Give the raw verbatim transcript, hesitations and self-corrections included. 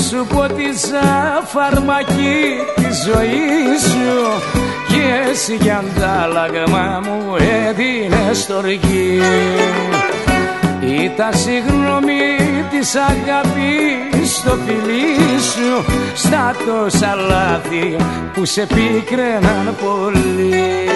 σου ποτίσα φαρμακή τη ζωή σου και εσύ για αντάλλαγμα μου έδινες στοργή. Ήταν συγγνώμη της αγάπης στο φιλί σου, στα τόσα λάθη που σε πίκραιναν πολύ.